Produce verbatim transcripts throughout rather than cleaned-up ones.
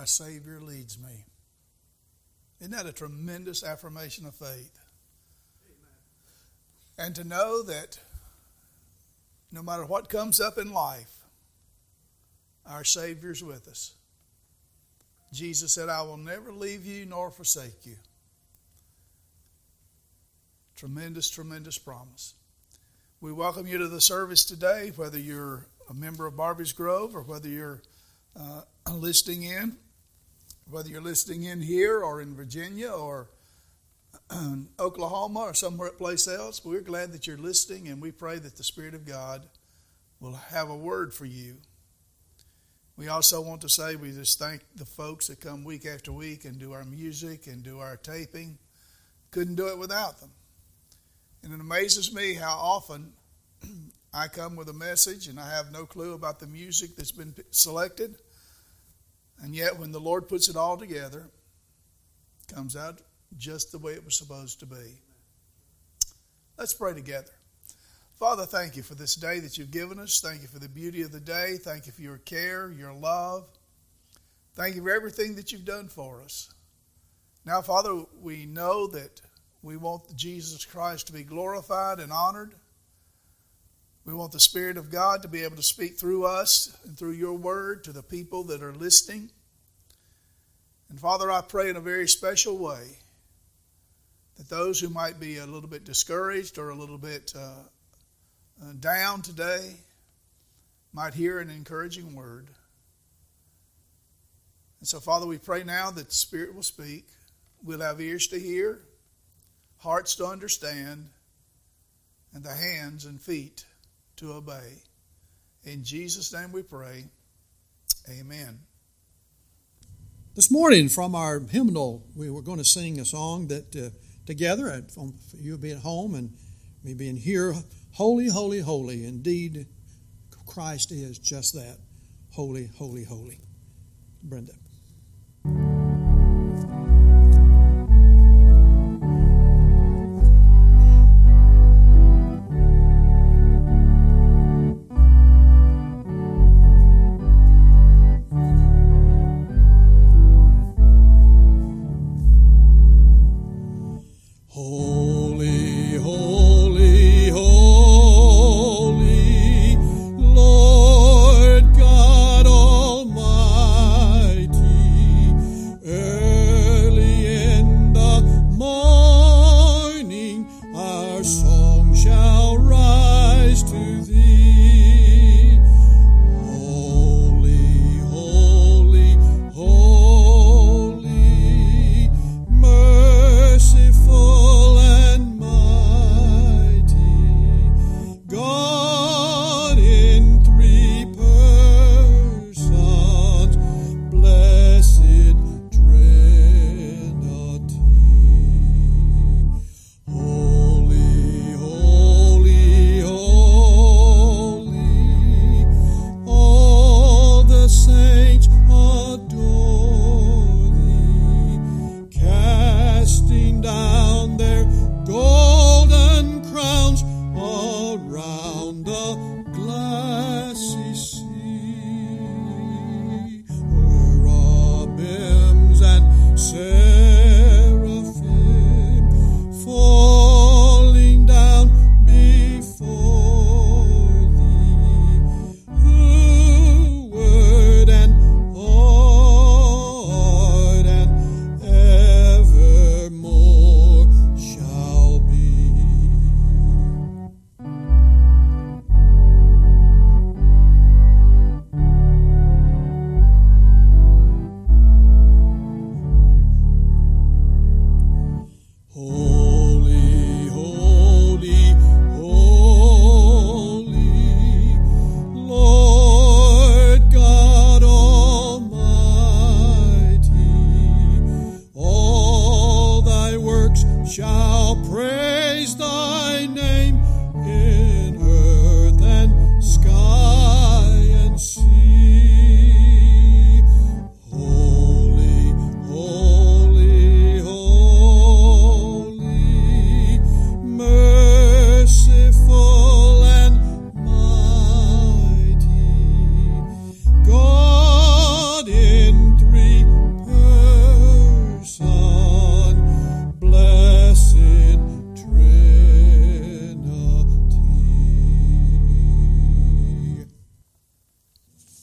Savior leads me. Isn't that a tremendous affirmation of faith? Amen. And to know that no matter what comes up in life, our Savior's with us. Jesus said, I will never leave you nor forsake you. Tremendous, tremendous promise. We welcome you to the service today, whether you're a member of Barbers Grove or whether you're uh, listening in, whether you're listening in here or in Virginia or in Oklahoma or somewhere place else. We're glad that you're listening, and we pray that the Spirit of God will have a word for you. We also want to say we just thank the folks that come week after week and do our music and do our taping. Couldn't do it without them. And it amazes me how often I come with a message and I have no clue about the music that's been selected. And yet when the Lord puts it all together, it comes out just the way it was supposed to be. Let's pray together. Father, thank you for this day that you've given us. Thank you for the beauty of the day. Thank you for your care, your love. Thank you for everything that you've done for us. Now, Father, we know that we want Jesus Christ to be glorified and honored. We want the Spirit of God to be able to speak through us and through your word to the people that are listening. And Father, I pray in a very special way that those who might be a little bit discouraged or a little bit uh, uh, down today might hear an encouraging word. And so, Father, we pray now that the Spirit will speak. We'll have ears to hear, hearts to understand, and the hands and feet to obey. In Jesus' name we pray. Amen. This morning from our hymnal, we were going to sing a song that uh, together, you'll be at home and me being here, holy, holy, holy. Indeed, Christ is just that. Holy, holy, holy. Brenda. Holy,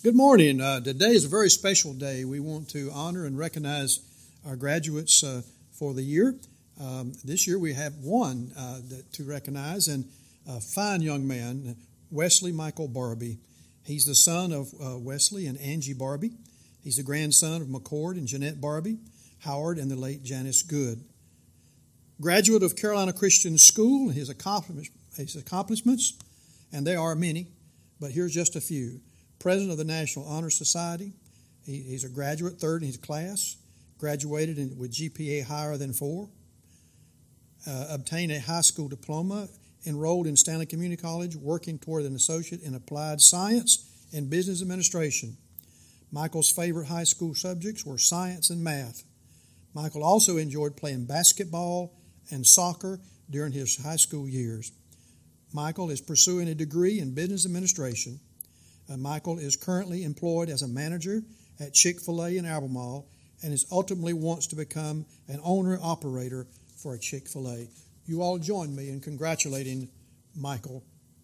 Good morning. Uh, today is a very special day. We want to honor and recognize our graduates uh, for the year. Um, this year we have one uh, that, to recognize, and a fine young man, Wesley Michael Barbie. He's the son of uh, Wesley and Angie Barbie. He's the grandson of McCord and Jeanette Barbie, Howard, and the late Janice Good. Graduate of Carolina Christian School, his accomplishments, his accomplishments, and there are many, but here's just a few. President of the National Honor Society. He, he's a graduate, third in his class. Graduated in, with G P A higher than four. Uh, obtained a high school diploma. Enrolled in Stanley Community College, working toward an associate in applied science and business administration. Michael's favorite high school subjects were science and math. Michael also enjoyed playing basketball and soccer during his high school years. Michael is pursuing a degree in business administration. Uh, Michael is currently employed as a manager at Chick-fil-A in Albemarle and is ultimately wants to become an owner-operator for a Chick-fil-A. You all join me in congratulating Michael.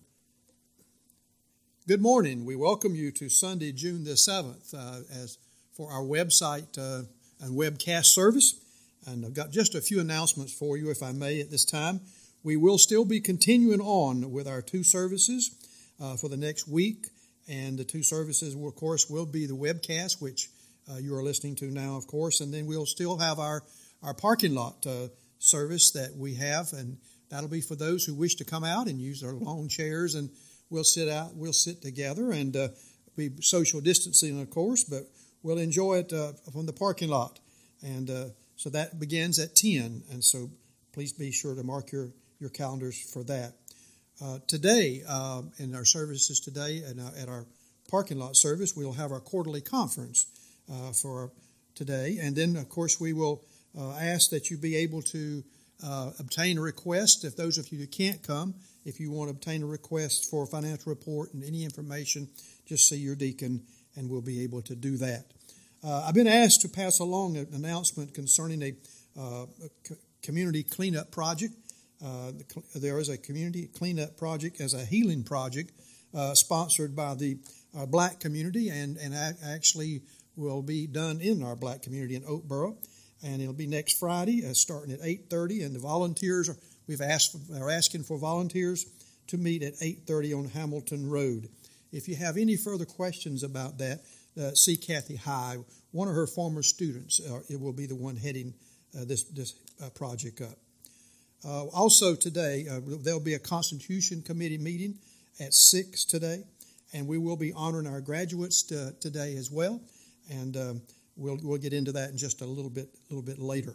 Good morning. We welcome you to Sunday, June the seventh, uh, as for our website uh, and webcast service. And I've got just a few announcements for you, if I may, at this time. We will still be continuing on with our two services uh, for the next week. And the two services, will, of course, will be the webcast, which uh, you are listening to now, of course. And then we'll still have our, our parking lot uh, service that we have. And that'll be for those who wish to come out and use their lawn chairs. And we'll sit out, we'll sit together and uh, be social distancing, of course, but we'll enjoy it uh, from the parking lot. And uh, so that begins at ten. And so please be sure to mark your, your calendars for that. Uh, today, uh, in our services today, and uh, at our parking lot service, we'll have our quarterly conference uh, for today. And then, of course, we will uh, ask that you be able to uh, obtain a request. If those of you who can't come, if you want to obtain a request for a financial report and any information, just see your deacon, and we'll be able to do that. Uh, I've been asked to pass along an announcement concerning a, uh, a community cleanup project. Uh, there is a community cleanup project as a healing project uh, sponsored by the uh, black community and, and actually will be done in our black community in Oakboro. And it'll be next Friday uh, starting at eight thirty. And the volunteers, are, we've asked, are asking for volunteers to meet at eight thirty on Hamilton Road. If you have any further questions about that, uh, see Kathy High, one of her former students. Uh, it will be the one heading uh, this, this uh, project up. Uh, also today, uh, there'll be a Constitution Committee meeting at six today, and we will be honoring our graduates to, today as well, and um, we'll we'll get into that in just a little bit a little bit later.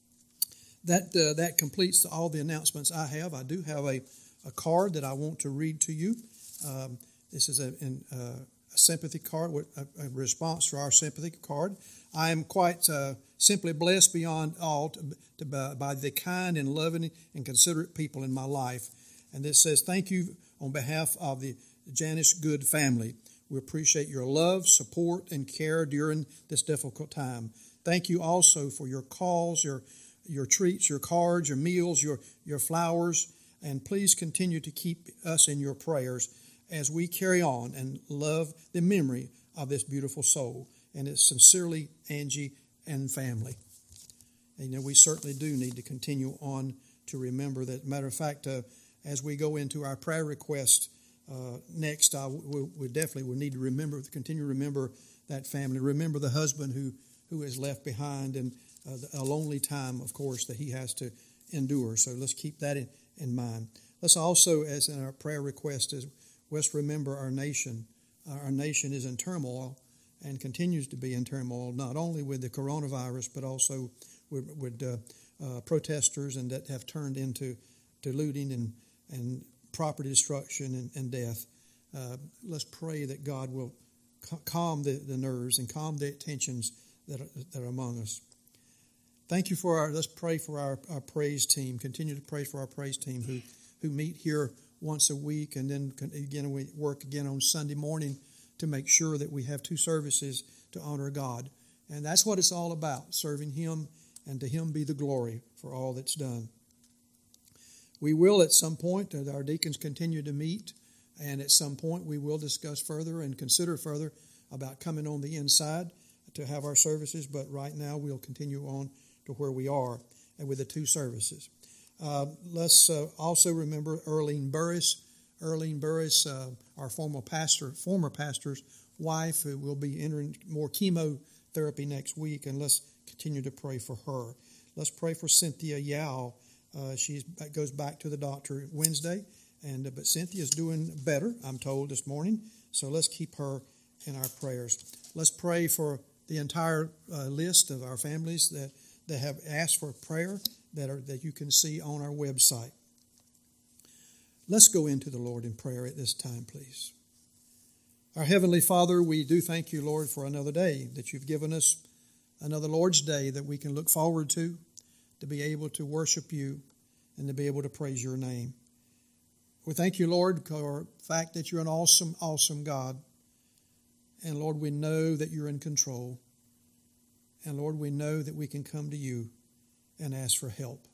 That uh, that completes all the announcements I have. I do have a, a card that I want to read to you. Um, this is a, an, uh, a sympathy card, a, a response to our sympathy card. I am quite uh, simply blessed beyond all to, to, by, by the kind and loving and considerate people in my life. And this says, thank you on behalf of the Janice Good family. We appreciate your love, support, and care during this difficult time. Thank you also for your calls, your your treats, your cards, your meals, your, your flowers. And please continue to keep us in your prayers as we carry on and love the memory of this beautiful soul. And it's sincerely Angie and family. And, you know, we certainly do need to continue on to remember that. Matter of fact, uh, as we go into our prayer request uh, next, I, we, we definitely will need to remember, continue to remember that family. Remember the husband who, who is left behind and uh, a lonely time, of course, that he has to endure. So let's keep that in, in mind. Let's also, as in our prayer request, is let's remember our nation. Our nation is in turmoil and continues to be in turmoil, not only with the coronavirus, but also with, with uh, uh, protesters and that have turned into to looting and, and property destruction and, and death. Uh, let's pray that God will ca- calm the, the nerves and calm the tensions that are, that are among us. Thank you for our, let's pray for our, our praise team. Continue to pray for our praise team who, who meet here once a week, and then again we work again on Sunday morning to make sure that we have two services to honor God. And that's what it's all about, serving Him, and to Him be the glory for all that's done. We will at some point, our deacons continue to meet, and at some point we will discuss further and consider further about coming on the inside to have our services, but right now we'll continue on to where we are and with the two services. Uh, let's uh, also remember Earlene Burris. Earlene Burris, uh, our former pastor, former pastor's wife, who will be entering more chemotherapy next week, and let's continue to pray for her. Let's pray for Cynthia Yao. Uh, she goes back to the doctor Wednesday, and uh, but Cynthia's doing better, I'm told, this morning. So let's keep her in our prayers. Let's pray for the entire uh, list of our families that, that have asked for prayer that are that you can see on our website. Let's go into the Lord in prayer at this time, please. Our Heavenly Father, we do thank you, Lord, for another day that you've given us, another Lord's Day that we can look forward to, to be able to worship you and to be able to praise your name. We thank you, Lord, for the fact that you're an awesome, awesome God. And Lord, we know that you're in control. And Lord, we know that we can come to you and ask for help.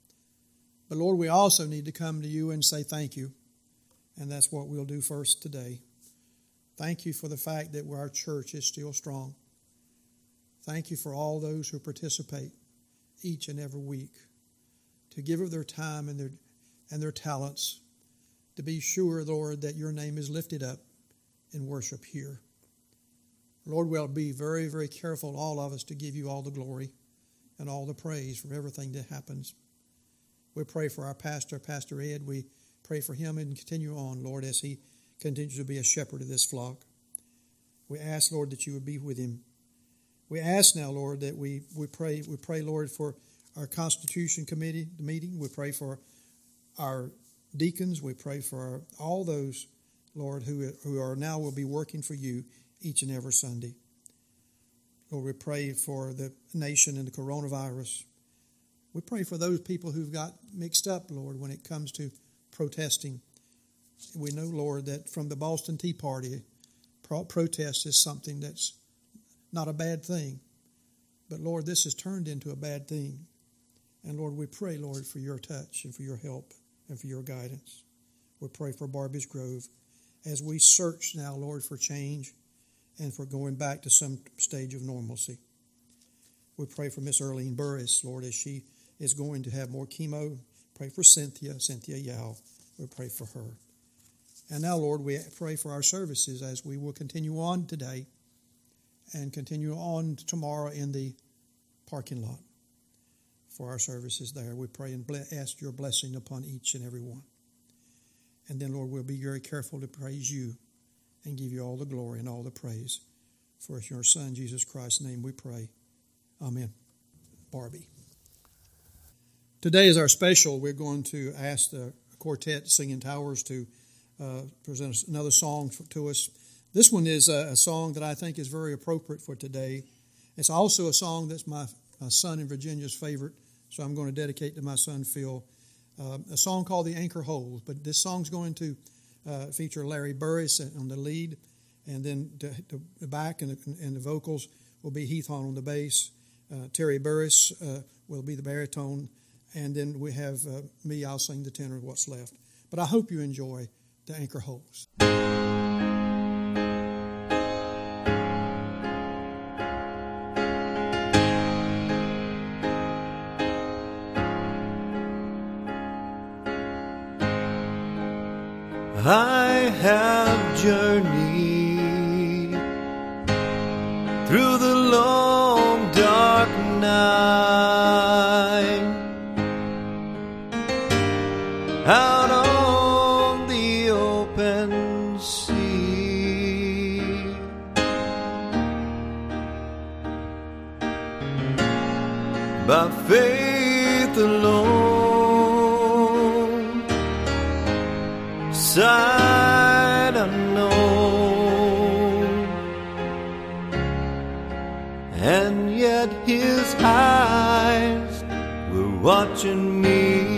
But Lord, we also need to come to you and say thank you. And that's what we'll do first today. Thank you for the fact that our church is still strong. Thank you for all those who participate each and every week to give of their time and their and their talents to be sure, Lord, that your name is lifted up in worship here. Lord, we'll be very, very careful, all of us, to give you all the glory and all the praise for everything that happens. We pray for our pastor, Pastor Ed. We pray for him and continue on, Lord, as he continues to be a shepherd of this flock. We ask, Lord, that you would be with him. We ask now, Lord, that we, we pray, we pray, Lord, for our Constitution Committee meeting. We pray for our deacons. We pray for our, all those, Lord, who, who are now will be working for you each and every Sunday. Lord, we pray for the nation and the coronavirus. We pray for those people who've got mixed up, Lord, when it comes to protesting. We know, Lord, that from the Boston Tea Party, pro- protest is something that's not a bad thing. But, Lord, this has turned into a bad thing. And, Lord, we pray, Lord, for your touch and for your help and for your guidance. We pray for Barbie's Grove as we search now, Lord, for change and for going back to some stage of normalcy. We pray for Miss Earlene Burris, Lord, as she is going to have more chemo. Pray for Cynthia, Cynthia Yao. We pray for her. And now, Lord, we pray for our services as we will continue on today and continue on tomorrow in the parking lot for our services there. We pray and ask your blessing upon each and every one. And then, Lord, we'll be very careful to praise you and give you all the glory and all the praise. For your Son, Jesus Christ's name, we pray. Amen. Barbie. Today is our special. We're going to ask the quartet Singing Towers to uh, present another song for, to us. This one is a, a song that I think is very appropriate for today. It's also a song that's my, my son in Virginia's favorite, so I'm going to dedicate to my son Phil. Uh, a song called The Anchor Holds, but this song's going to uh, feature Larry Burris on the lead, and then to, to the back and the, and the vocals will be Heath Hahn on the bass. Uh, Terry Burris uh, will be the baritone, and then we have uh, me, I'll sing the tenor of what's left. But I hope you enjoy The Anchor Holds. I have journeyed through the long dark night, out on the open sea. By faith alone, sight unknown, and yet his eyes were watching me.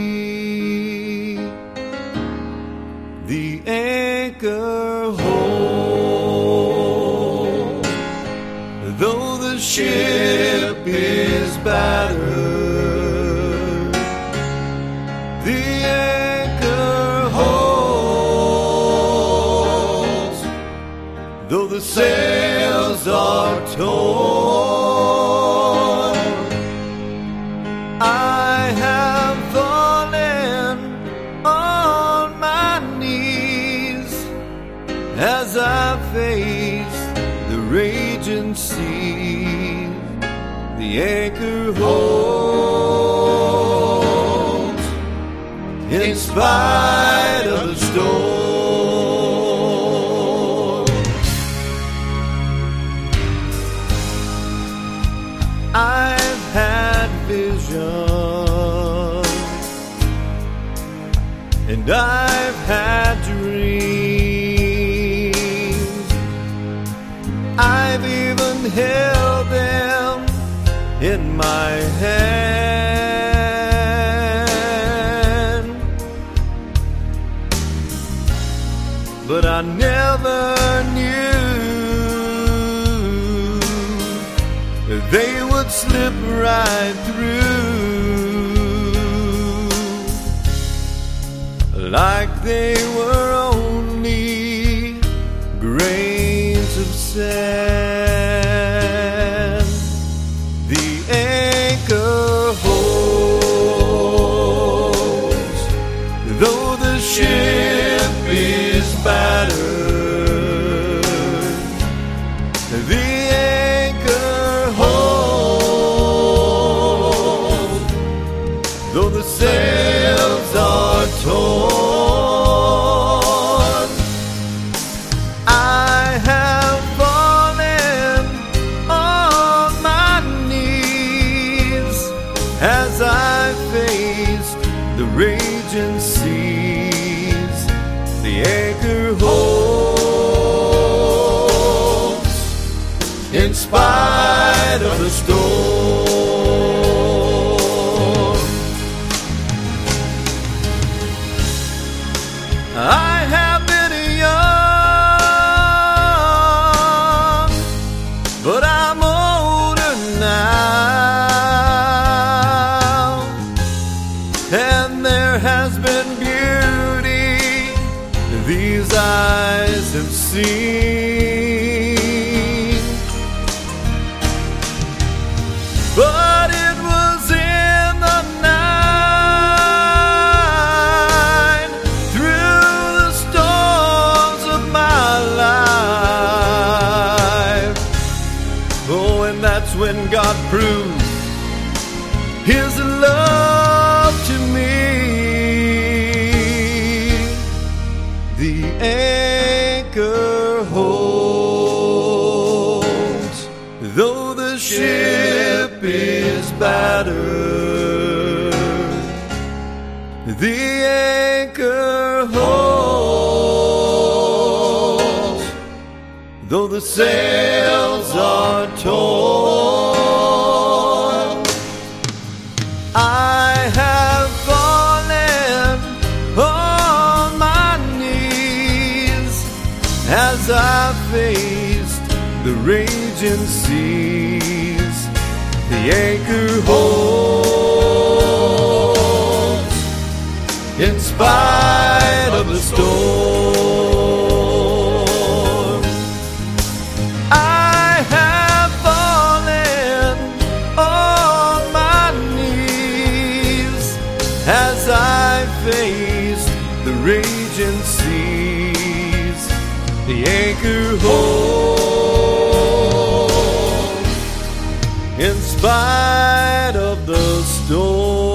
The anchor holds, though the ship is battered. The anchor holds, though the sail torn. I have fallen on my knees as I face the raging sea. The anchor holds in spite of the storm. I've had visions and I've had dreams. I've even held them in my hand, but I never knew that they would slip right through like they were only grains of sand. Though the ship is battered, the anchor holds. Though the sails are torn, I have fallen on my knees as I faced the raging seas. The anchor holds in spite of the storm. I have been young, but I'm older now, and there has been beauty these eyes have seen, but it was in the night, through the storms of my life. Oh, and that's when God proved His love to me. The anchor holds, though the ship is battered. The anchor holds, though the sails are torn. I have fallen on my knees as I faced the raging seas. The anchor holds in spite of the storm. I have fallen on my knees as I faced the raging seas. The anchor holds in spite of the storm.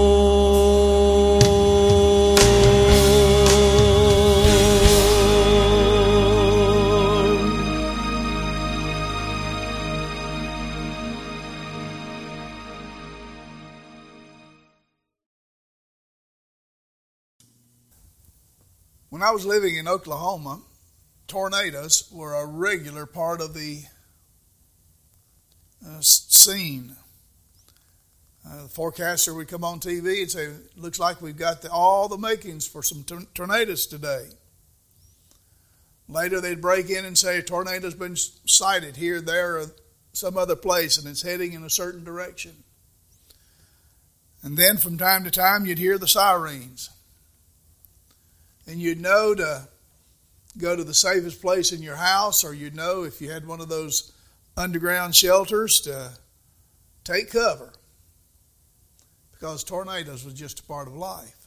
When I was living in Oklahoma, tornadoes were a regular part of the uh, scene. Uh, the forecaster would come on T V and say, looks like we've got the, all the makings for some tor- tornadoes today. Later they'd break in and say a tornado's been sighted here, there, or some other place, and it's heading in a certain direction. And then from time to time you'd hear the sirens. And you'd know to go to the safest place in your house, or you'd know if you had one of those underground shelters to take cover because tornadoes was just a part of life.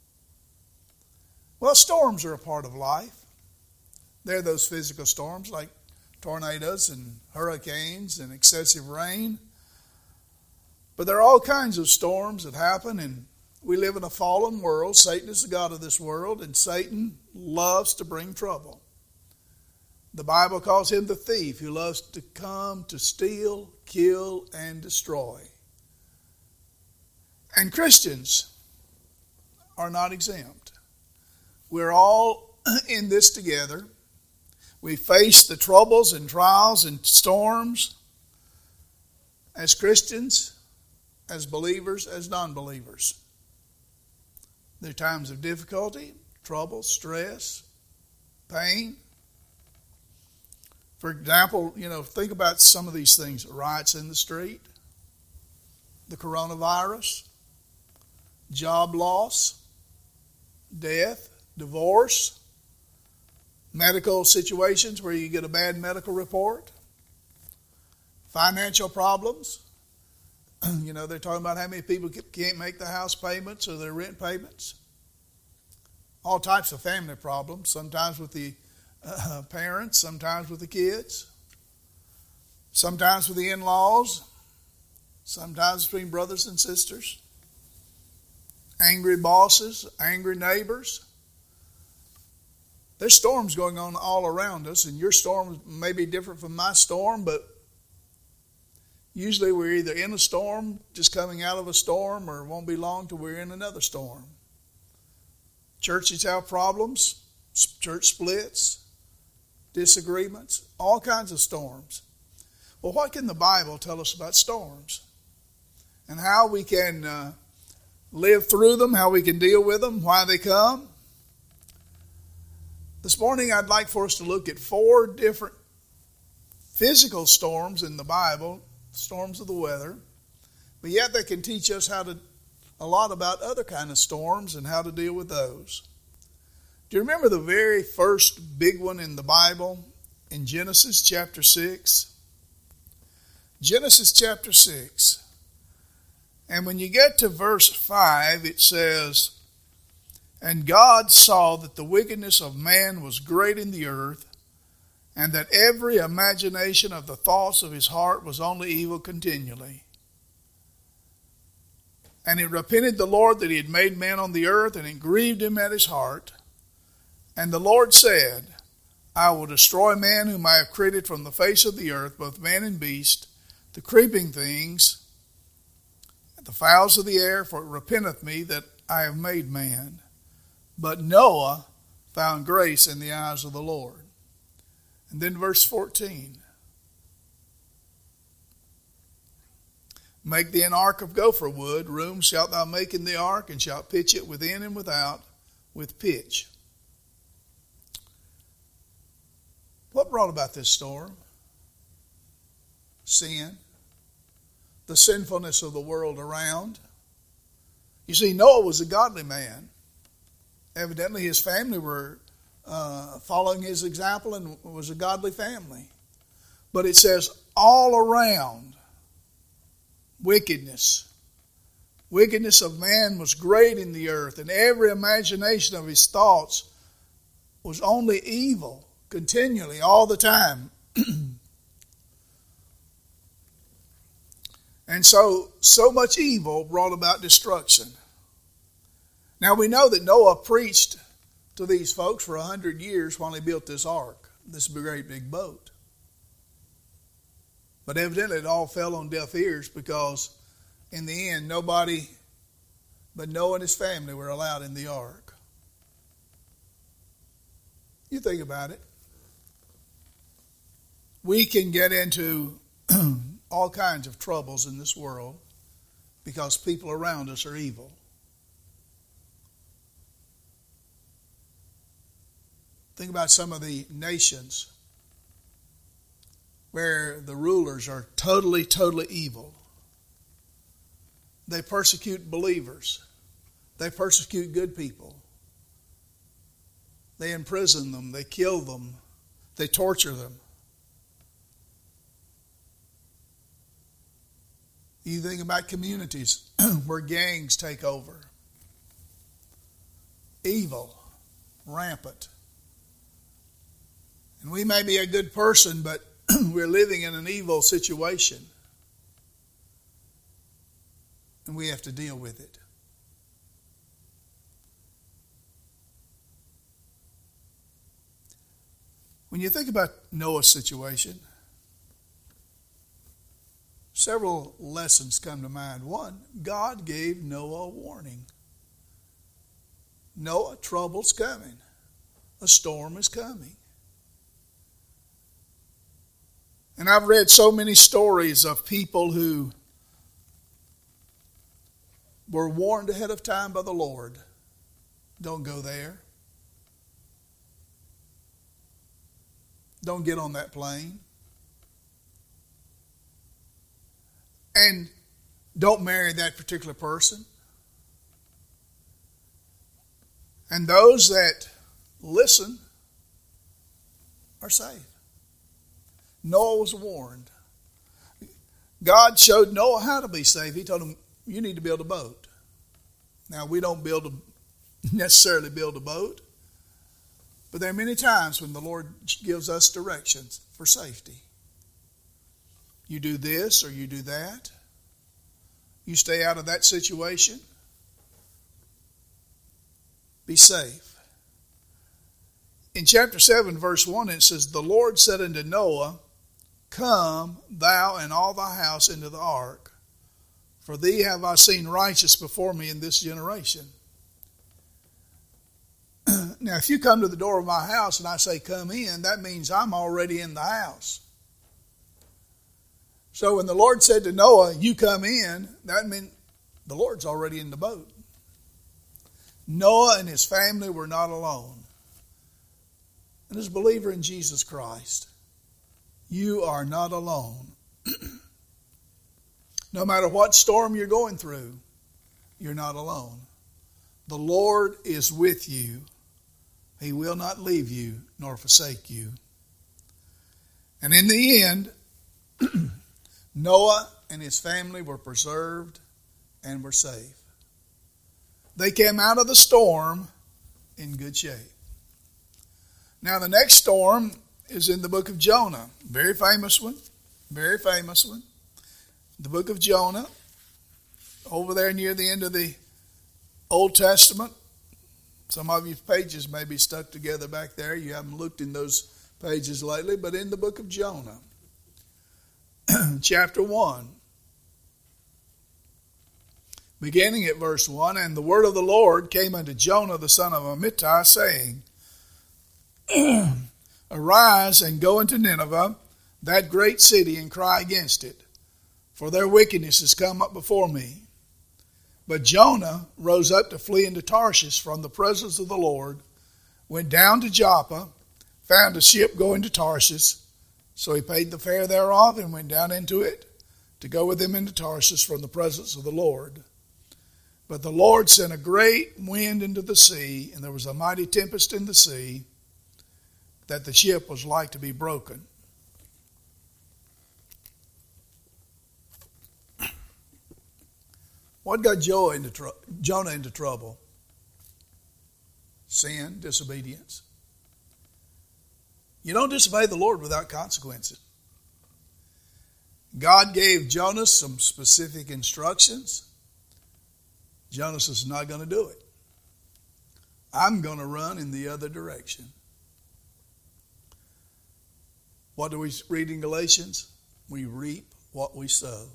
Well, storms are a part of life. They're those physical storms like tornadoes and hurricanes and excessive rain. But there are all kinds of storms that happen, and we live in a fallen world. Satan is the god of this world, and Satan loves to bring trouble. The Bible calls him the thief who loves to come to steal, kill, and destroy. And Christians are not exempt. We're all in this together. We face the troubles and trials and storms as Christians, as believers, as non-believers. There are times of difficulty, trouble, stress, pain. For example, you know, think about some of these things. Riots in the street, the coronavirus, job loss, death, divorce, medical situations where you get a bad medical report, financial problems. You know, they're talking about how many people can't make the house payments or their rent payments. All types of family problems, sometimes with the uh, parents, sometimes with the kids, sometimes with the in-laws, sometimes between brothers and sisters, angry bosses, angry neighbors. There's storms going on all around us, and your storm may be different from my storm, but usually we're either in a storm, just coming out of a storm, or it won't be long till we're in another storm. Churches have problems, church splits, disagreements, all kinds of storms. Well, what can the Bible tell us about storms? And how we can uh, live through them, how we can deal with them, why they come? This morning I'd like for us to look at four different physical storms in the Bible, storms of the weather, but yet they can teach us how to a lot about other kind of storms and how to deal with those. Do you remember the very first big one in the Bible in Genesis chapter six? Genesis chapter six. And when you get to verse five, it says, "And God saw that the wickedness of man was great in the earth, and that every imagination of the thoughts of his heart was only evil continually. And it repented the Lord that he had made man on the earth, and it grieved him at his heart. And the Lord said, I will destroy man whom I have created from the face of the earth, both man and beast, the creeping things, and the fowls of the air, for it repenteth me that I have made man. But Noah found grace in the eyes of the Lord." And then verse fourteen. "Make thee an ark of gopher wood. Room shalt thou make in the ark, and shalt pitch it within and without with pitch." What brought about this storm? Sin. The sinfulness of the world around. You see, Noah was a godly man. Evidently his family were uh, following his example and was a godly family. But it says all around, wickedness. Wickedness of man was great in the earth, and every imagination of his thoughts was only evil, continually, all the time. And so, so much evil brought about destruction. Now we know that Noah preached to these folks for a hundred years while he built this ark, this great big boat. But evidently it all fell on deaf ears, because in the end nobody but Noah and his family were allowed in the ark. You think about it. We can get into all kinds of troubles in this world because people around us are evil. Think about some of the nations where the rulers are totally, totally evil. They persecute believers. They persecute good people. They imprison them. They kill them. They torture them. You think about communities where gangs take over. Evil, rampant. And we may be a good person, but we're living in an evil situation. And we have to deal with it. When you think about Noah's situation, several lessons come to mind. One, God gave Noah a warning. Noah, trouble's coming. A storm is coming. And I've read so many stories of people who were warned ahead of time by the Lord. Don't go there. Don't get on that plane. And don't marry that particular person. And those that listen are saved. Noah was warned. God showed Noah how to be saved. He told him, you need to build a boat. Now, we don't build a, necessarily build a boat, but there are many times when the Lord gives us directions for safety. You do this or you do that. You stay out of that situation. Be safe. In chapter seven, verse one, it says, the Lord said unto Noah, come, thou and all thy house into the ark, for thee have I seen righteous before me in this generation. Now, if you come to the door of my house and I say, come in, that means I'm already in the house. So when the Lord said to Noah, you come in, that meant the Lord's already in the boat. Noah and his family were not alone. And as a believer in Jesus Christ, you are not alone. No matter what storm you're going through, you're not alone. The Lord is with you. He will not leave you nor forsake you. And in the end, Noah and his family were preserved and were safe. They came out of the storm in good shape. Now the next storm is in the book of Jonah. Very famous one. Very famous one. The book of Jonah. Over there near the end of the Old Testament. Some of your pages may be stuck together back there. You haven't looked in those pages lately. But in the book of Jonah. Chapter one. Beginning at verse one. And the word of the Lord came unto Jonah the son of Amittai, saying, arise and go into Nineveh, that great city, and cry against it, for their wickedness has come up before me. But Jonah rose up to flee into Tarshish from the presence of the Lord, went down to Joppa, found a ship going to Tarshish, so he paid the fare thereof and went down into it to go with him into Tarshish from the presence of the Lord. But the Lord sent a great wind into the sea, and there was a mighty tempest in the sea, that the ship was like to be broken. What got Jonah into, tr- Jonah into trouble? Sin, disobedience. You don't disobey the Lord without consequences. God gave Jonah some specific instructions. Jonah is not going to do it. I'm going to run in the other direction. What do we read in Galatians? We reap what we sow.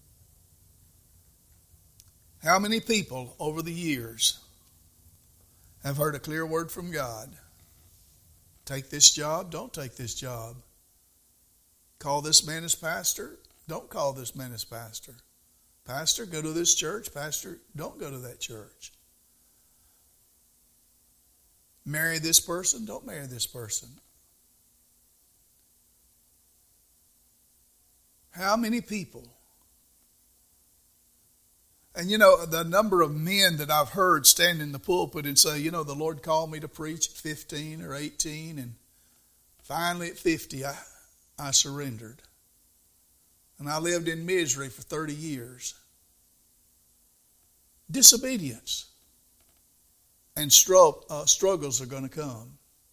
How many people over the years have heard a clear word from God? Take this job, don't take this job. Call this man as pastor, don't call this man as pastor. Pastor, go to this church. Pastor, don't go to that church. Marry this person, don't marry this person. How many people? And you know, the number of men that I've heard stand in the pulpit and say, you know, the Lord called me to preach at fifteen or eighteen, and finally at fifty I, I surrendered. and I lived in misery for thirty years. Disobedience and stro- uh, struggles are going to come.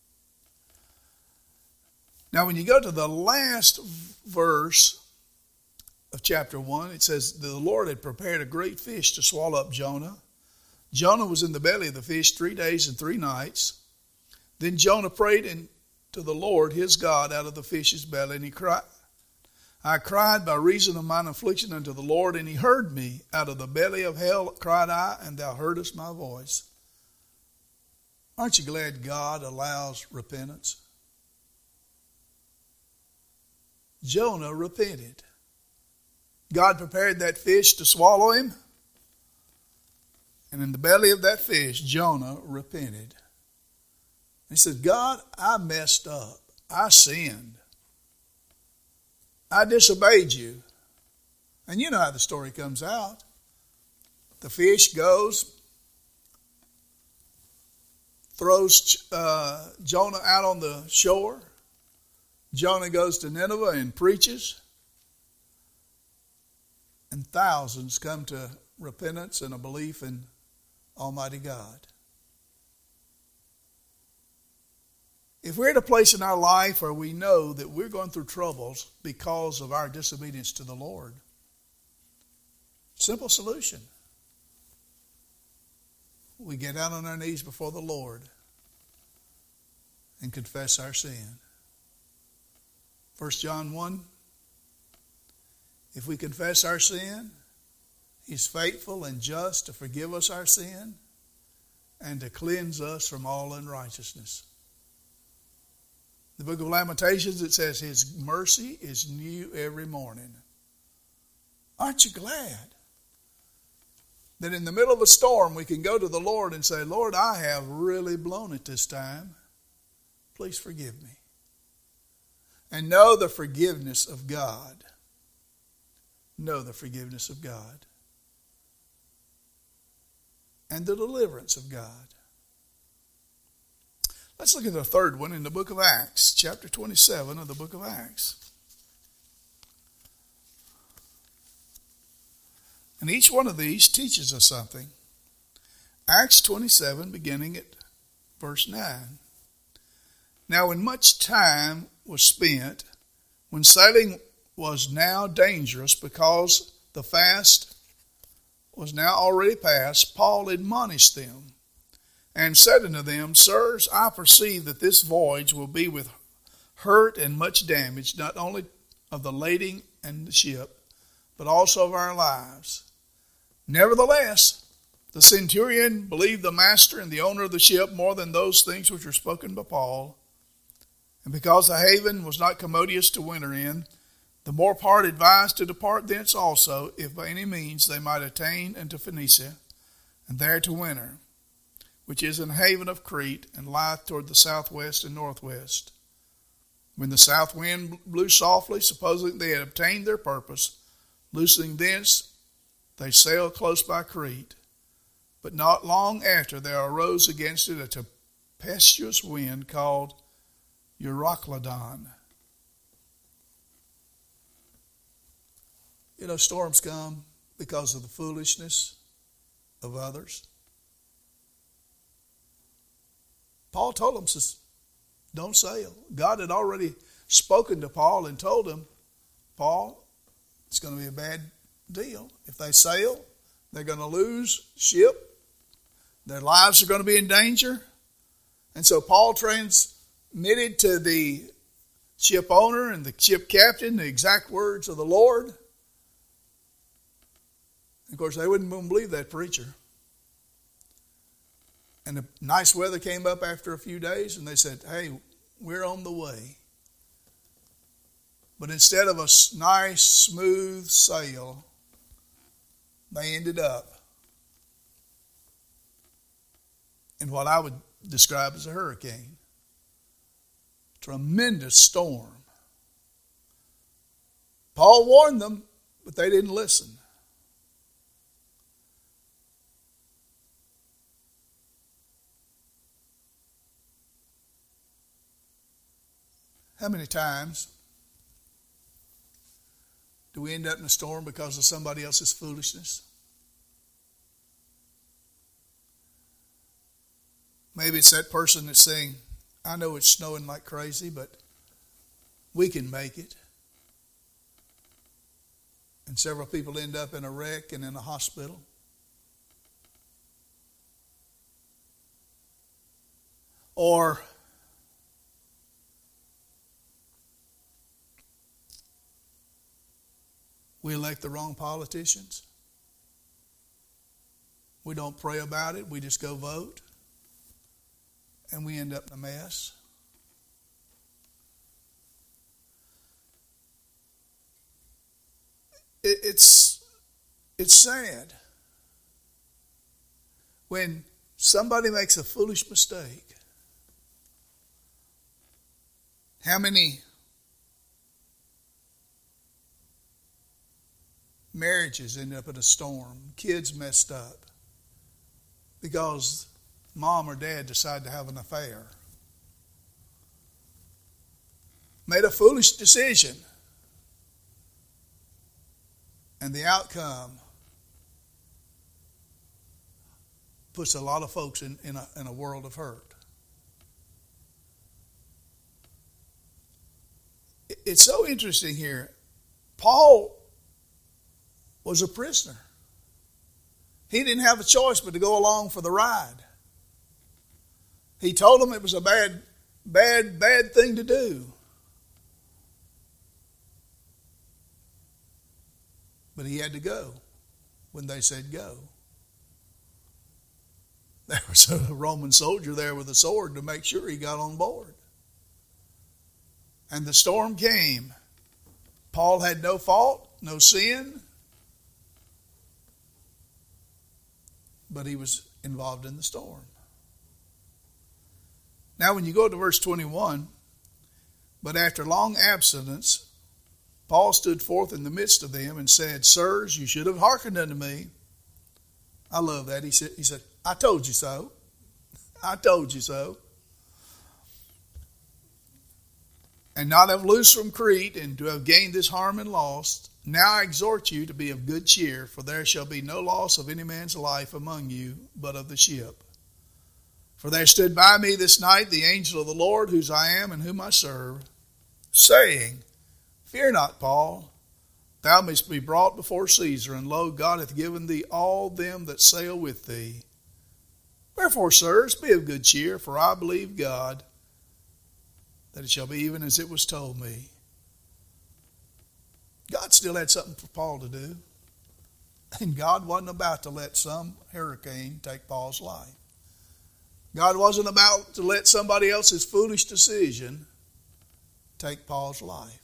Now, when you go to the last verse of chapter one, it says, the Lord had prepared a great fish to swallow up Jonah. Jonah was in the belly of the fish three days and three nights. Then Jonah prayed in, to the Lord his God out of the fish's belly, and he cried, I cried by reason of mine affliction unto the Lord, and he heard me. Out of the belly of hell cried I, and thou heardest my voice. Aren't you glad God allows repentance? Jonah repented. God prepared that fish to swallow him, and in the belly of that fish, Jonah repented. He said, God, I messed up. I sinned. I disobeyed you. And you know how the story comes out. The fish goes, throws uh, Jonah out on the shore. Jonah goes to Nineveh and preaches. And thousands come to repentance and a belief in Almighty God. If we're at a place in our life where we know that we're going through troubles because of our disobedience to the Lord, simple solution. We get down on our knees before the Lord and confess our sin. First John one, if we confess our sin, He's faithful and just to forgive us our sin and to cleanse us from all unrighteousness. The book of Lamentations, it says His mercy is new every morning. Aren't you glad that in the middle of a storm we can go to the Lord and say, Lord, I have really blown it this time. Please forgive me. And know the forgiveness of God. Know the forgiveness of God. And the deliverance of God. Let's look at the third one in the book of Acts, chapter twenty-seven of the book of Acts. And each one of these teaches us something. Acts twenty-seven, beginning at verse nine. Now when much time was spent, when sailing was now dangerous because the fast was now already past, Paul admonished them and said unto them, Sirs, I perceive that this voyage will be with hurt and much damage, not only of the lading and the ship, but also of our lives. Nevertheless, the centurion believed the master and the owner of the ship more than those things which were spoken by Paul. And because the haven was not commodious to winter in, the more part advised to depart thence also, if by any means they might attain unto Phoenicia, and there to winter, which is an haven of Crete, and lieth toward the southwest and northwest. When the south wind blew softly, supposing they had obtained their purpose, loosing thence, they sailed close by Crete. But not long after there arose against it a tempestuous wind called Euroclydon. You know, storms come because of the foolishness of others. Paul told them, says, don't sail. God had already spoken to Paul and told him, Paul, it's going to be a bad deal. If they sail, they're going to lose ship. Their lives are going to be in danger. And so Paul transmitted to the ship owner and the ship captain the exact words of the Lord. Of course, they wouldn't believe that preacher. And the nice weather came up after a few days, and they said, hey, we're on the way. But instead of a nice, smooth sail, they ended up in what I would describe as a hurricane. Tremendous storm. Paul warned them, but they didn't listen. How many times Do we end up in a storm because of somebody else's foolishness? Maybe it's that person that's saying, I know it's snowing like crazy, but we can make it. And several people end up in a wreck and in a hospital. Or we elect the wrong politicians. We don't pray about it. We just go vote. And we end up in a mess. It, it's, it's sad when somebody makes a foolish mistake. How many marriages end up in a storm? Kids messed up because mom or dad decided to have an affair. Made a foolish decision. And the outcome puts a lot of folks in, in, a, in a world of hurt. It's so interesting here. Paul was a prisoner. He didn't have a choice but to go along for the ride. He told them it was a bad, bad, bad thing to do. But he had to go when they said go. There was a Roman soldier there with a sword to make sure he got on board. And the storm came. Paul had no fault, no sin, but he was involved in the storm. Now when you go to verse twenty-one, but after long abstinence, Paul stood forth in the midst of them and said, Sirs, you should have hearkened unto me. I love that. He said, he said, I told you so. I told you so. And not have loosed from Crete, and to have gained this harm and lost. Now I exhort you to be of good cheer, for there shall be no loss of any man's life among you, but of the ship. For there stood by me this night the angel of the Lord, whose I am and whom I serve, saying, Fear not, Paul, thou mayst be brought before Caesar, and lo, God hath given thee all them that sail with thee. Wherefore, sirs, be of good cheer, for I believe God, that it shall be even as it was told me. God still had something for Paul to do. And God wasn't about to let some hurricane take Paul's life. God wasn't about to let somebody else's foolish decision take Paul's life.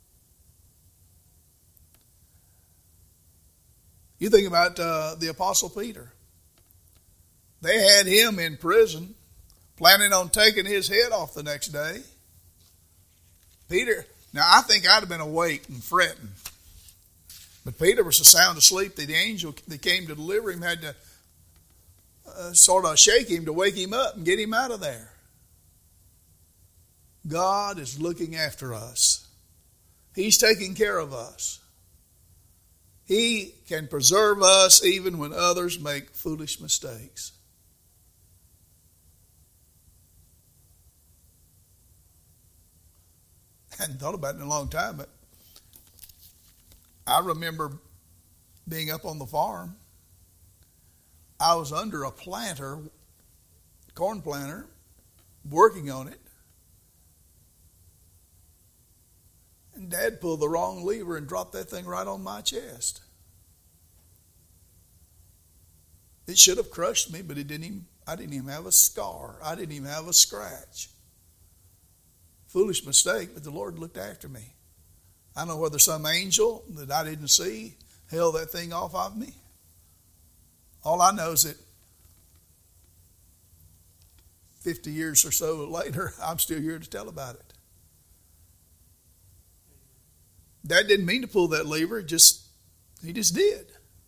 You think about uh, the Apostle Peter. They had him in prison, planning on taking his head off the next day. Peter, now I think I'd have been awake and fretting. But Peter was so sound asleep that the angel that came to deliver him had to uh, sort of shake him to wake him up and get him out of there. God is looking after us. He's taking care of us. He can preserve us even when others make foolish mistakes. I hadn't thought about it in a long time, but I remember being up on the farm. I was under a planter, corn planter, working on it. And Dad pulled the wrong lever and dropped that thing right on my chest. It should have crushed me, but it didn't even, I didn't even have a scar. I didn't even have a scratch. Foolish mistake, but the Lord looked after me. I don't know whether some angel that I didn't see held that thing off of me. All I know is that fifty years or so later, I'm still here to tell about it. Dad didn't mean to pull that lever, just he just did.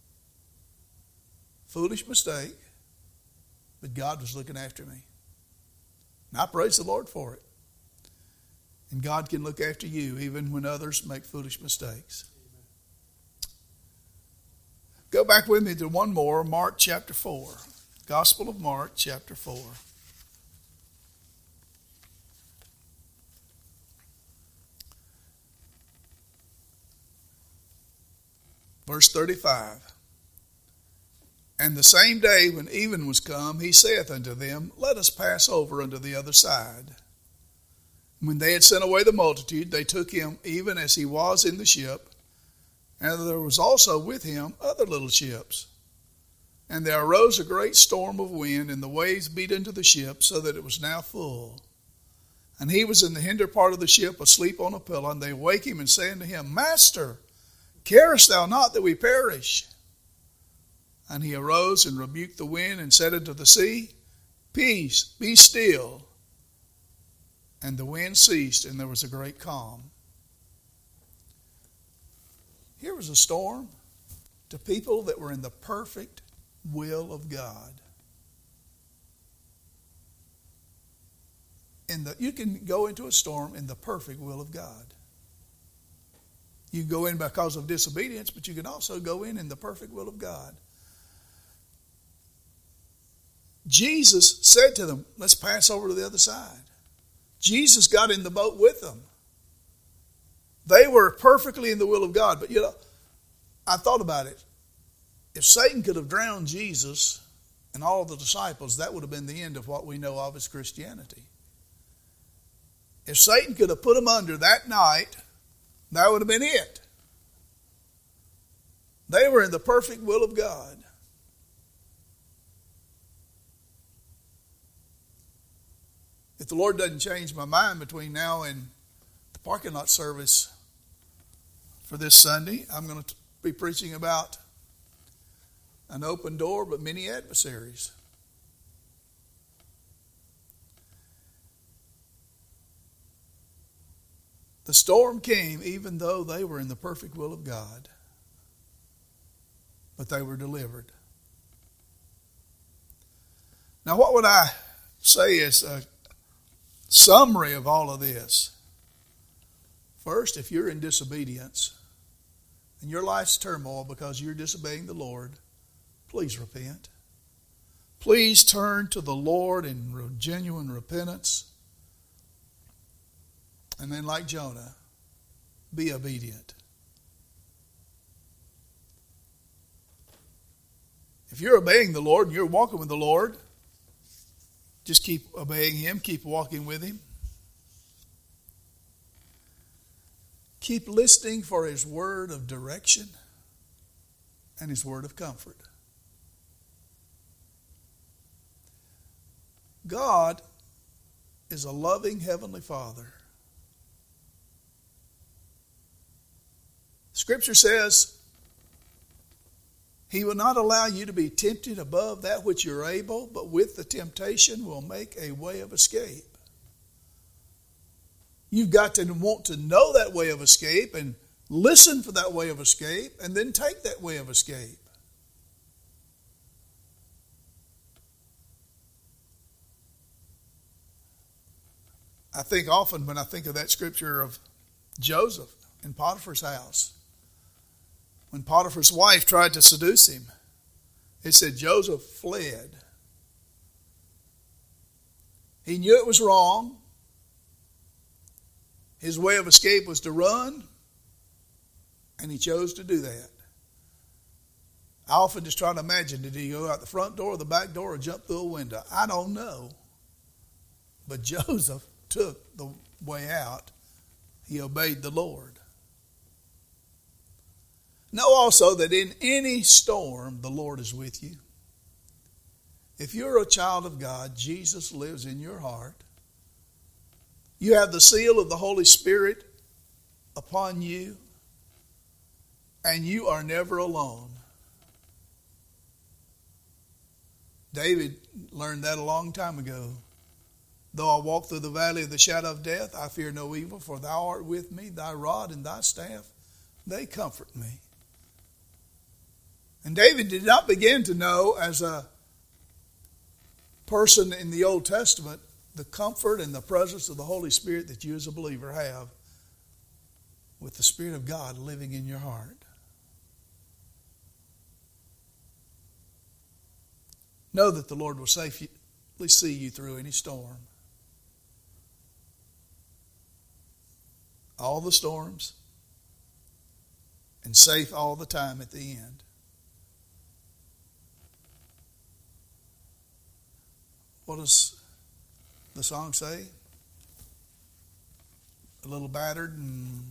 Foolish mistake, but God was looking after me. And I praise the Lord for it. And God can look after you even when others make foolish mistakes. Go back with me to one more, Mark chapter four. Gospel of Mark chapter four. Verse thirty-five. And the same day when even was come, he saith unto them, Let us pass over unto the other side. When they had sent away the multitude, they took him even as he was in the ship, and there was also with him other little ships. And there arose a great storm of wind, and the waves beat into the ship, so that it was now full. And he was in the hinder part of the ship, asleep on a pillow, and they wake him and say unto him, Master, carest thou not that we perish? And he arose and rebuked the wind and said unto the sea, Peace, be still. And the wind ceased, and there was a great calm. Here was a storm to people that were in the perfect will of God. In the, you can go into a storm in the perfect will of God. You go in because of disobedience, but you can also go in in the perfect will of God. Jesus said to them, let's pass over to the other side. Jesus got in the boat with them. They were perfectly in the will of God. But you know, I thought about it. If Satan could have drowned Jesus and all the disciples, that would have been the end of what we know of as Christianity. If Satan could have put them under that night, that would have been it. They were in the perfect will of God. If the Lord doesn't change my mind between now and the parking lot service for this Sunday, I'm going to be preaching about an open door but many adversaries. The storm came even though they were in the perfect will of God, but they were delivered. Now, what would I say is a summary of all of this? First, if you're in disobedience and your life's turmoil because you're disobeying the Lord, please repent. Please turn to the Lord in genuine repentance. And then, like Jonah, be obedient. If you're obeying the Lord and you're walking with the Lord, just keep obeying Him, keep walking with Him. Keep listening for His word of direction and His word of comfort. God is a loving Heavenly Father. Scripture says He will not allow you to be tempted above that which you're able, but with the temptation will make a way of escape. You've got to want to know that way of escape and listen for that way of escape and then take that way of escape. I think often when I think of that scripture of Joseph in Potiphar's house, when Potiphar's wife tried to seduce him, it said Joseph fled. He knew it was wrong. His way of escape was to run, and he chose to do that. I often just try to imagine, did he go out the front door or the back door or jump through a window? I don't know. But Joseph took the way out. He obeyed the Lord. Know also that in any storm, the Lord is with you. If you're a child of God, Jesus lives in your heart. You have the seal of the Holy Spirit upon you, and you are never alone. David learned that a long time ago. Though I walk through the valley of the shadow of death, I fear no evil, for thou art with me, thy rod and thy staff, they comfort me. And David did not begin to know, as a person in the Old Testament, the comfort and the presence of the Holy Spirit that you as a believer have with the Spirit of God living in your heart. Know that the Lord will safely see you through any storm. All the storms, and safe all the time at the end. What does the song say? A little battered and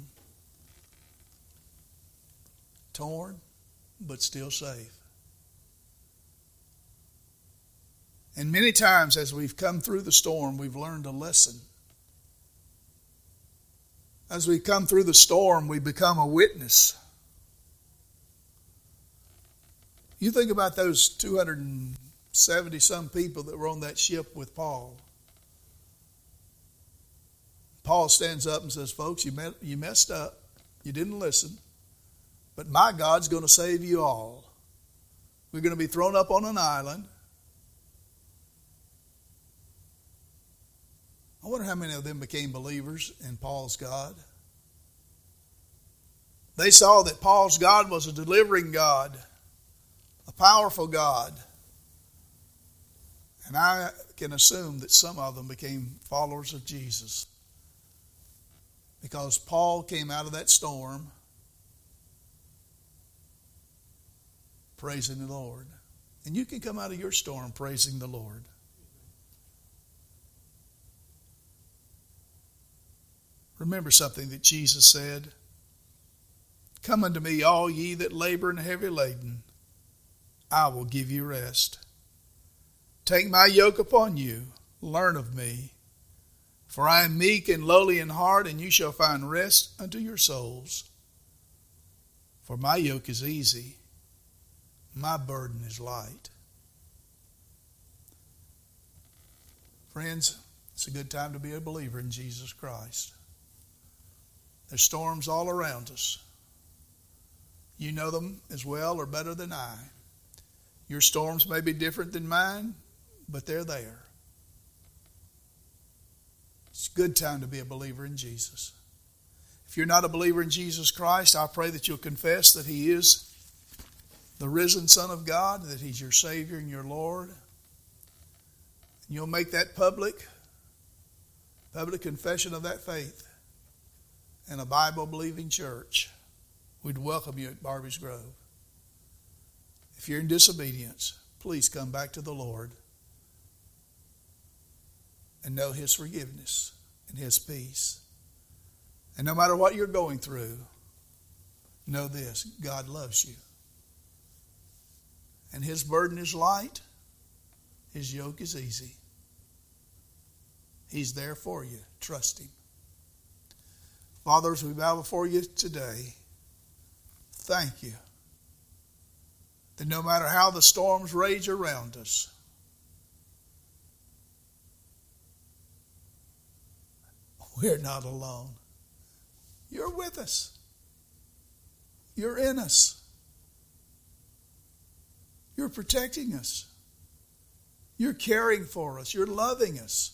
torn, but still safe. And many times as we've come through the storm, we've learned a lesson. As we come through the storm, we become a witness. You think about those two hundred seventy some people that were on that ship with Paul. Paul stands up and says, folks, you, met, you messed up. You didn't listen. But my God's going to save you all. We're going to be thrown up on an island. I wonder how many of them became believers in Paul's God. They saw that Paul's God was a delivering God, a powerful God. And I can assume that some of them became followers of Jesus. Because Paul came out of that storm praising the Lord. And you can come out of your storm praising the Lord. Remember something that Jesus said. Come unto me, all ye that labor and are heavy laden. I will give you rest. Take my yoke upon you. Learn of me. For I am meek and lowly in heart, and you shall find rest unto your souls. For my yoke is easy. My burden is light. Friends, it's a good time to be a believer in Jesus Christ. There's storms all around us. You know them as well or better than I. Your storms may be different than mine, but they're there. It's a good time to be a believer in Jesus. If you're not a believer in Jesus Christ, I pray that you'll confess that He is the risen Son of God, that He's your Savior and your Lord. And you'll make that public, public confession of that faith in a Bible-believing church. We'd welcome you at Barby's Grove. If you're in disobedience, please come back to the Lord and know His forgiveness and His peace. And no matter what you're going through, know this: God loves you. And His burden is light. His yoke is easy. He's there for you. Trust Him. Father, as we bow before you today, thank you that no matter how the storms rage around us, we're not alone. You're with us. You're in us. You're protecting us. You're caring for us. You're loving us.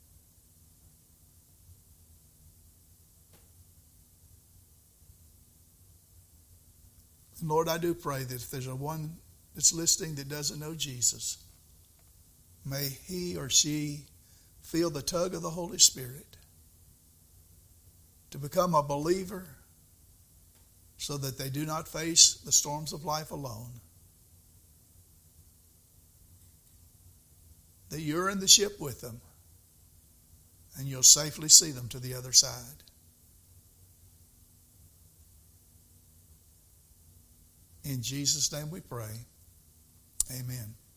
And Lord, I do pray that if there's a one that's listening that doesn't know Jesus, may he or she feel the tug of the Holy Spirit to become a believer so that they do not face the storms of life alone. That you're in the ship with them and you'll safely see them to the other side. In Jesus' name we pray. Amen.